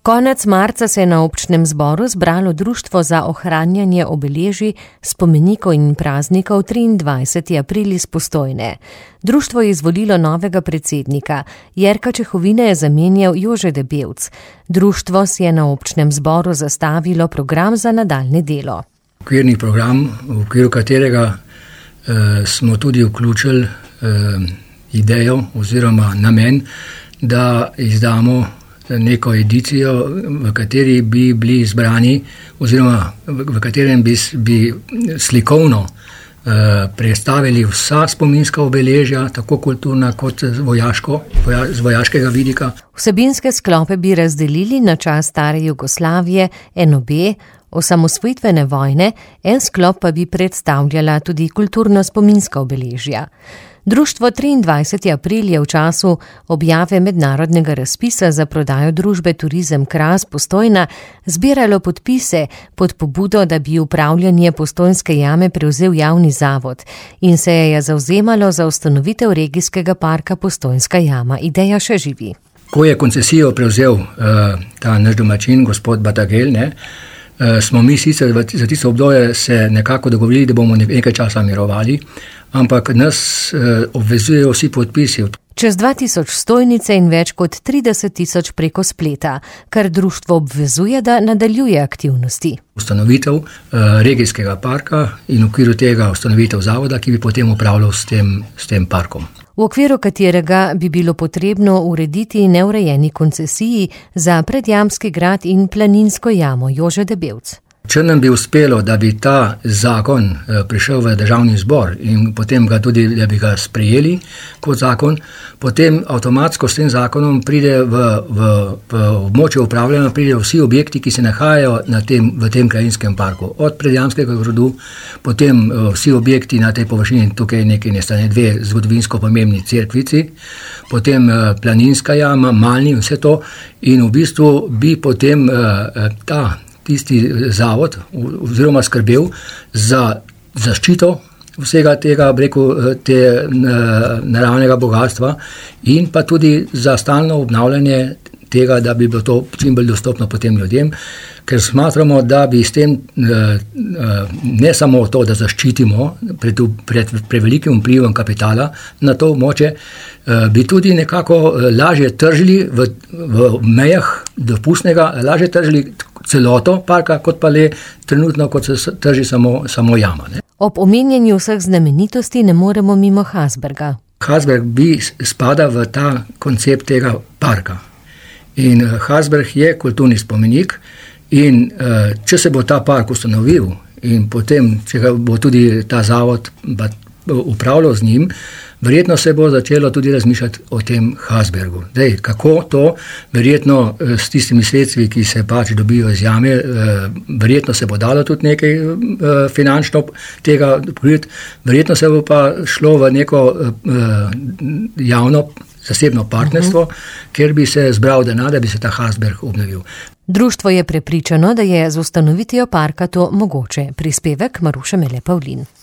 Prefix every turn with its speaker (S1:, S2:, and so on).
S1: Konec marca se je na občnem zboru zbralo Društvo za ohranjanje obeležij, spomenikov in praznikov 23. april iz Postojne. Društvo je izvolilo novega predsednika. Jerka Čehovina je zamenjal Jože Debevc. Društvo si je na občnem zboru zastavilo program za nadaljne delo.
S2: Okvirni program, v okviru katerega smo tudi vključili idejo oziroma namen, da izdamo neko edicijo, v kateri bi bili izbrani oziroma v katerem bi slikovno predstavili vsa spominska obeležja, tako kulturna kot z vojaškega vidika.
S1: Vsebinske sklope bi razdelili na čas stare Jugoslavije, NOB, osamosvojitvene vojne, en sklop pa bi predstavljala tudi kulturno-spominska obeležja. Društvo 23. april je v času objave mednarodnega razpisa za prodajo družbe Turizem Kras Postojna zbiralo podpise pod pobudo, da bi upravljanje Postojnske jame prevzel javni zavod in se je zavzemalo za ustanovitev regijskega parka Postojnska jama. Ideja še živi.
S2: Ko je koncesijo prevzel ta naš domačin, gospod Batagel, smo mi sicer za tisto obdobje se nekako dogovorili, da bomo nekaj časa mirovali, ampak nas obvezujejo vsi podpisi.
S1: Čez 2000 stojnice in več kot 30 000 preko spleta, kar društvo obvezuje, da nadaljuje aktivnosti.
S2: Ustanovitev regijskega parka in v okviru tega ustanovitev zavoda, ki bi potem upravljal s tem parkom.
S1: V okviru katerega bi bilo potrebno urediti neurejeni koncesiji za Predjamski grad in Planinsko jamo. Jože Debevc.
S2: Če nam bi uspelo, da bi ta zakon prišel v državni zbor in potem ga tudi, da bi ga sprejeli kot zakon, potem avtomatsko s tem zakonom pride v območje upravljanja, pride vsi objekti, ki se nahajajo v tem krajinskem parku. Od Predjamskega gradu, potem vsi objekti na tej površini, tukaj nekaj nestane, 2 zgodovinsko pomembni cerkvici, potem Planinska jama, Malni in vse to. In v bistvu bi potem tisti zavod oziroma skrbel za zaščito vsega tega, te naravnega bogatstva in pa tudi za stalno obnavljanje tega, da bi bilo to čim bolj dostopno potem ljudem, ker smatramo, da bi s tem ne samo to, da zaščitimo pred prevelikim vplivom kapitala na to območje, bi tudi nekako lažje tržili v mejah dopustnega, lažje tržili celoto parka, kot pa le trenutno, kot se trži samo jama.
S1: Ob omenjanju vseh znamenitosti ne moremo mimo Hasberga.
S2: Hasberg bi spada v ta koncept tega parka. In Hasberg je kulturni spomenik in če se bo ta park ustanovil in potem, če bo tudi ta zavod upravljal z njim, verjetno se bo začelo tudi razmišljati o tem Hasbergu. Kako to, verjetno s tistimi sredstvi, ki se pač dobijo iz jame, verjetno se bo dalo tudi nekaj finančno tega pokriti, verjetno se bo pa šlo v neko javno zasebno partnerstvo, kjer bi se zbral denar, da bi se ta Hasberg obnovil.
S1: Društvo je prepričano, da je z ustanovitvijo parka to mogoče. Prispevek Maruše Mele Pavlin.